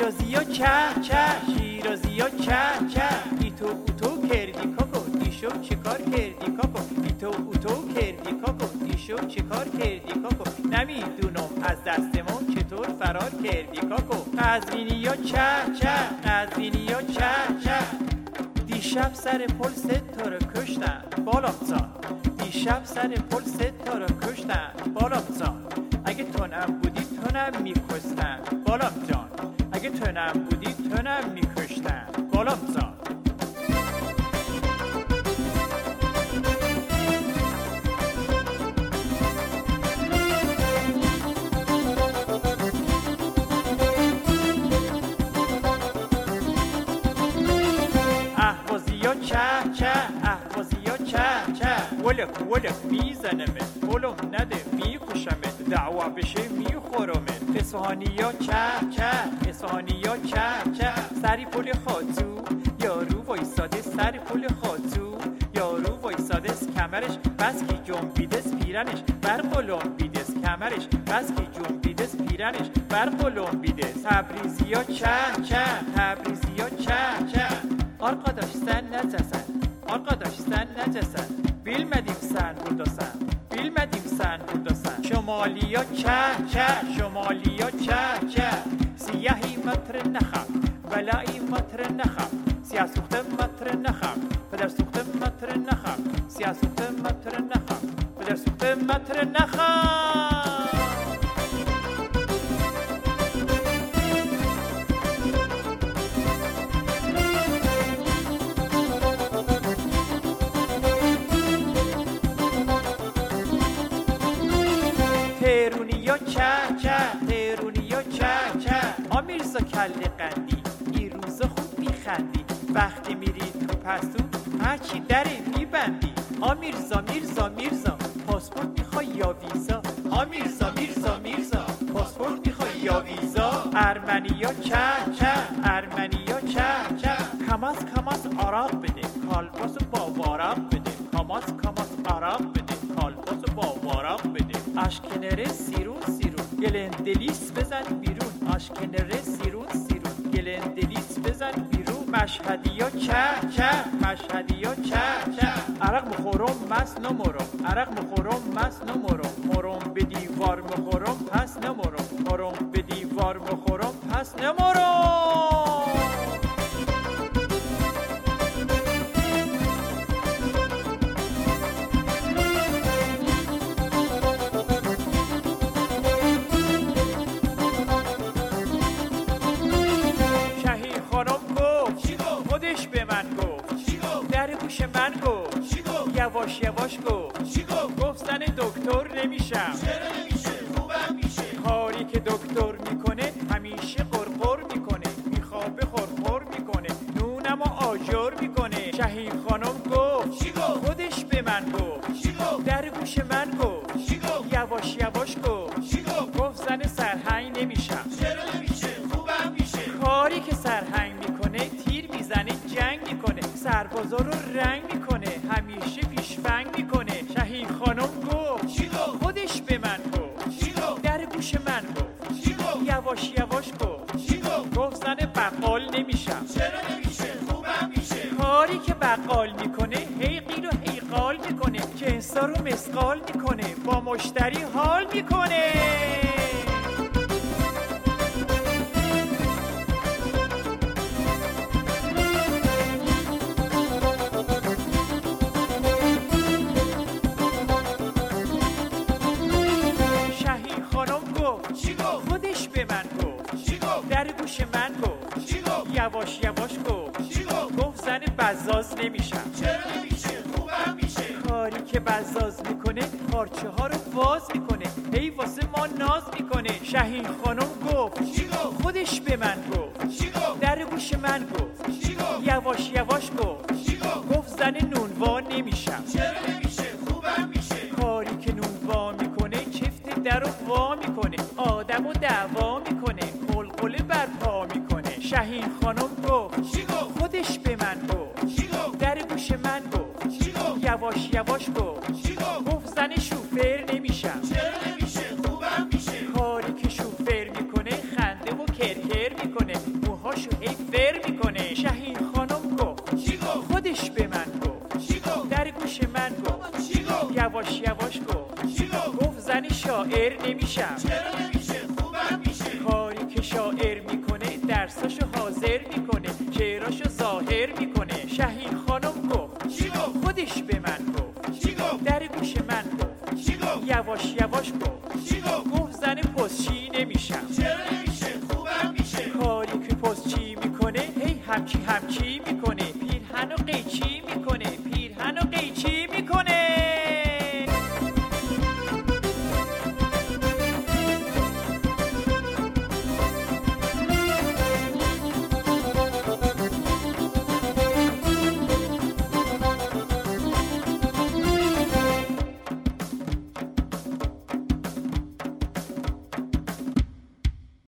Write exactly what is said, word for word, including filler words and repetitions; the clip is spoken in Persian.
شیرازی ها چه چه شیرازی ها چه چه ایتو اوتو کردی کاکو دیشو چه کار کردی کاکو ایتو اوتو کردی کاکو دیشو چه کار کردی کاکو نمیدونم از دست ما چطور فرار کردی کاکو قزوینی ها چه چه قزوینی ها چه چه دیشب سر پل سه تا رو کشتن بالامزان دیشب سر پل سه تا رو کشتن بالامزان اگه تو نم بودی تو نم میکشتن بالام جان اگه تو نم بودی تو نم میکشتن بالامزان اهوازی ها چه چه اهوازی ها چه چه ولک ولک میزنمت ولم نده میکشمت دعوا بشه میخورمت اصفهانی ها چه چه اصفهانی ها چه چه سری پل خاطو یارو وایساده سر پل خاطو یارو وایساده از کمرش بس کی جنبیده از پیرنش بر قلم بیده از کمرش بس کی جنبیده از پیرنش بر قلم بیده تبریزی ها چه چه تبریزی ها چه چه arkadaş sen necesin? Arkadaş sen necesin? Bilmedim sen buradasın. Bilmedim sen buradasın. Şomaliya çe çe, şomaliya çe çe. Siyahi metre nexam, belai metre nexam. Siyasukte metre nexam, peder sukte metre nexam. Siyasukte metre nexam, peder sukte metre nexam. تهرونیا چه چه تهرونیا چه چه آمیرزا کله قندی این روزا خوب میخندی وقتی میری تو پستو هرچی دره میبندی آمیرزا میرزا میرزا پاسپورت میخوای یا ویزا آمیرزا میرزا میرزا پاسپورت میخوای یا ویزا ارمنیا چه چه ارمنیا چه چه کماس کماس عراق بده کالباسو با وارق بده کماس کماس عراق بده کالباسو با وارق بده aşkenere sirun sirun gelen delis بزن بیرون aşkenere sirun sirun gelen delis بزن بیرون مشهدیا چه چه مشهدیا چه چه عرق بخورم مس نمورم عرق بخورم مس نمورم مرم به دیوار بخورم پس نمورم مرم به دیوار بخورم پس نمورم خودش به من گفت در گوش من گفت یواش یواش گفت گفت زن دکتر نمیشم چرا نمیشه خوبم میشه کاری که دکتر میکنه همیشه قرقر میکنه میخوابه خورخور میکنه نونم و آجر میکنه شهین خانم گفت خودش به من گفت در گوش من گفت یواش یواش گفت گفت زن سرهنگ نمیشم چرا نمیشه خوبم میشه کاری که سرهنگ میکنه تیر میزنه جنگ میکنه سربازا رو رنگ میکنه همیشه پیشفنگ میکنه شهین خانم گفت خودش به من گفت در گوش من گفت یواش یواش گفت گفت زن بقال نمیشم چرا نمیشه خوبم میشه کاری که بقال میکنه هی قیل و هی قال میکنه جنسا رو مسقال میکنه با مشتری حال میکنه خودش به من گفت در گوش من گفت یواش یواش گفت گفت زن بزاز نمیشم چرا نمیشه خوبم میشه کاری که بزاز میکنه پارچه ها رو باز میکنه هی واسه ما ناز میکنه شهین خانم گفت خودش به من گفت در گوش من گفت یواش یواش گفت گفت زن نونوا نمیشم چرا نمیشه خوبم میشه کاری که نونوا میکنه چفت در رو وا میکنه آدم و دعوا میکنه قلقله برپا میکنه شهین خانم گفت خودش به من گفت در گوش من گفت یواش یواش گفت گفت زن شوفر نمیشم چرا نمیشه خوبم میشه کاری که شوفر میکنه خنده و کرکر میکنه پاهاشو هی فر میکنه. شهین خانم گفت چی گفت؟ خودش به من گفت. چی گفت؟ در گوش من گفت چی گفت؟ یواش یواش گفت چی گفت؟ گفت زنی شاعر نمیشم. چرا نمیشه؟ خوبم میشه. کاری که شاعر میکنه درساشو حاضر میکنه، شعراشو ظاهر میکنه. شهین خانم گفت چی گفت؟ خودش به من گفت. چی گفت؟ در گوش من گفت چی گفت؟ یواش یواش گفت چی گفت؟ گفت زن پستچی نمیشم. چرا نمیشه؟ خوبم میشه. کاری که پستچی میکنه هی همچی همچی میکنه.